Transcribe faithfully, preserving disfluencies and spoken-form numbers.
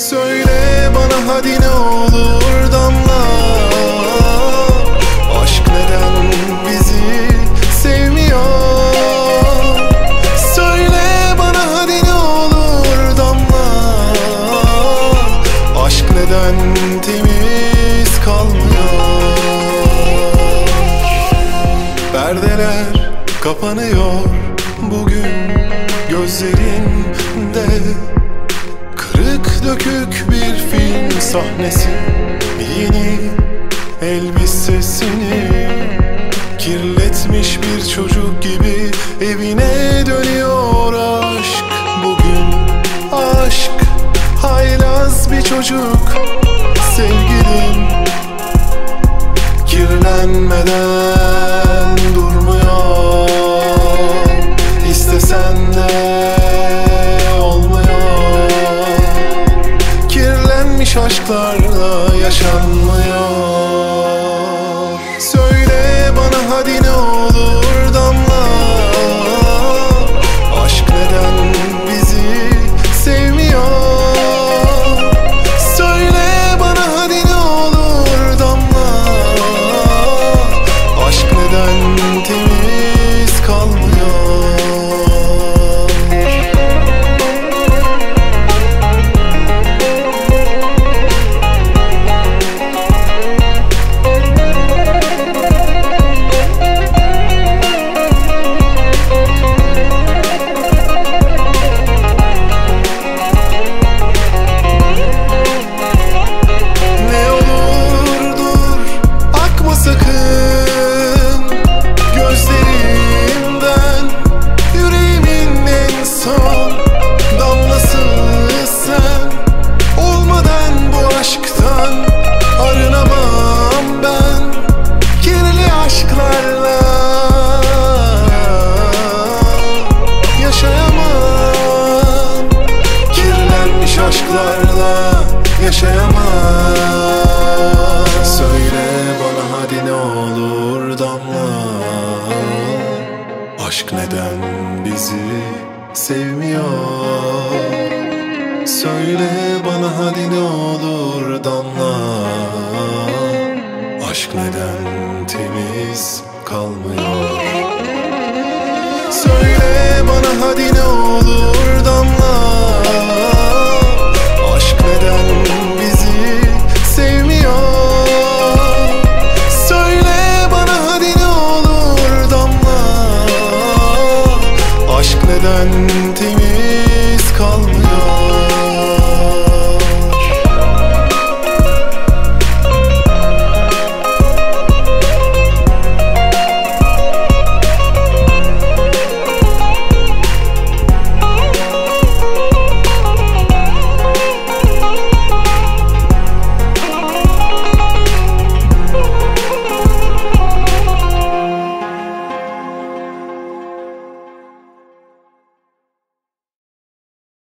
Söyle bana hadi ne olur Damla, aşk neden bizi sevmiyor? Söyle bana hadi ne olur Damla, aşk neden temiz kalmıyor? Perdeler kapanıyor bugün gözlerinde, kırık dökük bir film sahnesi. Yeni elbisesini kirletmiş bir çocuk gibi evine dönüyor aşk bugün. Aşk haylaz bir çocuk sevgilim, kirlenmeden durmuyor. İstesen de olmuyor, kirlenmiş aşklarla yaşanmıyor. Söyle bana hadi ne olur Damla, aşk neden bizi sevmiyor? Söyle bana hadi ne olur Damla, aşk neden temiz kalmıyor? Aşklarla yaşayamam. Söyle bana hadi ne olur Damla, aşk neden bizi sevmiyor? Söyle bana hadi ne olur Damla, aşk neden temiz kalmıyor? Söyle bana hadi ne olur